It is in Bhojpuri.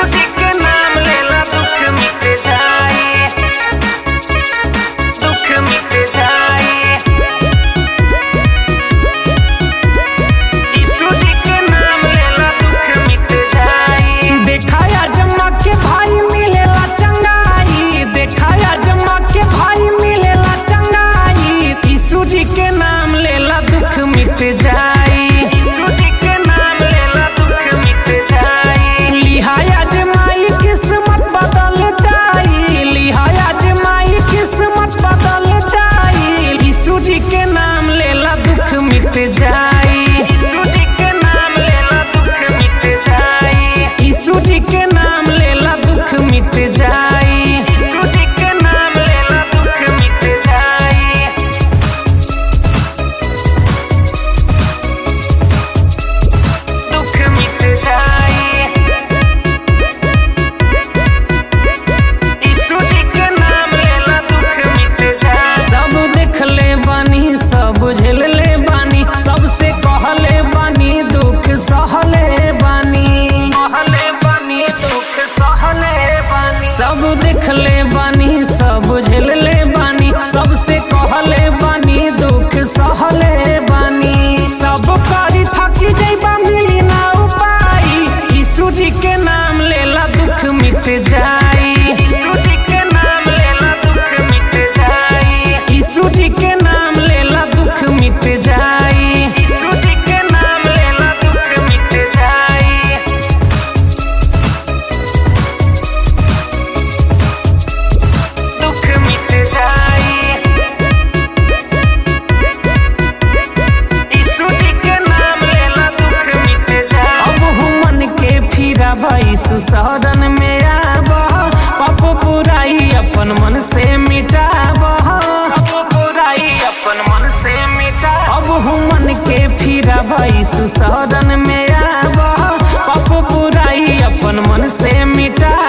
यीशु जी के नाम लेला दुख मिट जाए, दुख मिट जाए। यीशु जी के नाम लेला दुख मिट जाए। देखाया जम्मा के भाई मिलेला चंगाई, देखाया जम्मा के भाई मिलेला चंगाई। यीशु जी के नाम लेला दुख मिट जाए, यीशु जी के नाम लेला दुख मिट जाए। लिहाया जमाई किस्मत बदल जाई, लिहाया जमाई किस्मत बदल जाई। यीशु जी के नाम लेला दुख मिट जाए, यीशु जी के नाम लेला दुख मिट जाए। यीशु जी के नाम लेला दुख मिट जाए। यीशु जी के नाम लेला दुख मिट जाए। दुख मिट जाए। यीशु जी के नाम लेला दुख मिट जाए। सब देख ले बानी, सब बुझल ले बानी, सबसे कहले बानी दुख सहले बानी। सहले बानी दुख सहले बानी। सब देख ले बानी, सब बुझल ले बानी, सबसे कहले बानी दुख सहले बानी। सब करी थकी जैबा मिली ना उपाय, यीशु जी के नाम लेला दुख मिट जाए, यीशु जी के नाम लेला दुख मिट जाए। यीशु जी के नाम लेला दुख मिट जाए। यीशु जी के नाम लेला दुख मिट जाए। दुख मिट जाए। यीशु जी के नाम लेला दुख मिट जाए। अब हुमन के फिरा भाई सुसरन में आब, पाप बुराई अपन मन से मिटाब। अब बुराई अपन मन से मिटा। अब हुमन के फिरा भाई सुसरन में आब, पाप बुराई अपन मन से मिटा।